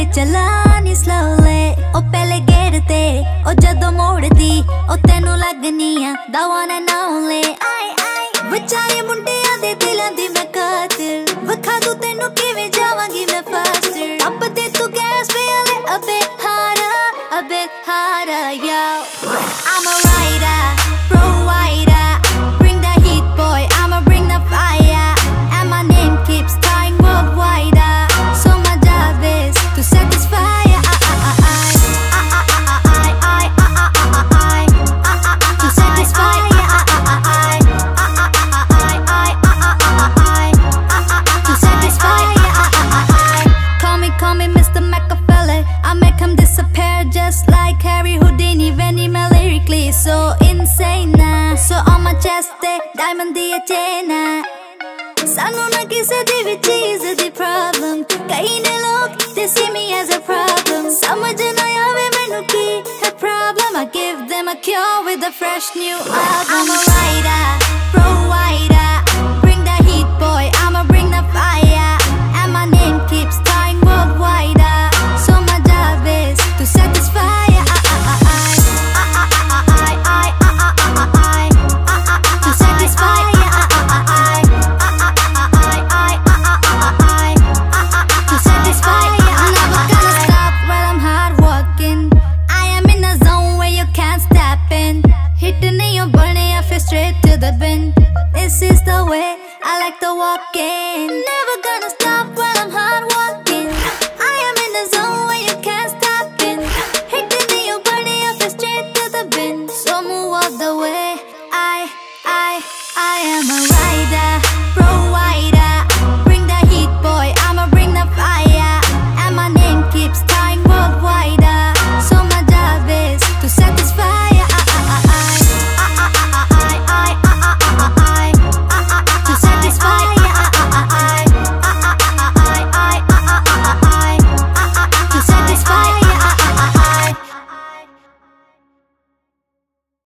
चलानी slowly ओ पहले gate ते ओ जदों मोड़दी ओ तेनू लगनी आ the one and only बचाए मुंडियां दे दिलां दी मैं कातिल वखा दूं तेनू किवें जावांगी मैं faster अब दे तू गैस पे आले a bit harder yo I'm a rider provider bring the heat boy I'ma bring the fire and my name keeps dying worldwide so my job is to satisfy to satisfy to satisfy call me Mr. Machiavelli I make him disappear just like Harry Houdini when he me lyrically so insane so on my chest they diamond the chain सानू ना किसे दी भी चीज दी problem कई ने लोग they see me as a problem समझ ना आवे मैनू की है problem I give them a cure with a fresh new album I'm a rider provider bring the heat boy I'ma bring the fire and my name keeps dying worldwide so my job is to satisfy to satisfy to satisfy I'm never gonna stop while I'm hard working I am in a zone where you can't step in hitting your bunny I feel straight to the bin this is the way I like to walk in never gonna stop while I'm hard working I am in a zone where you can't stop in hitting your bunny I feel straight to the bin so move out the way I am a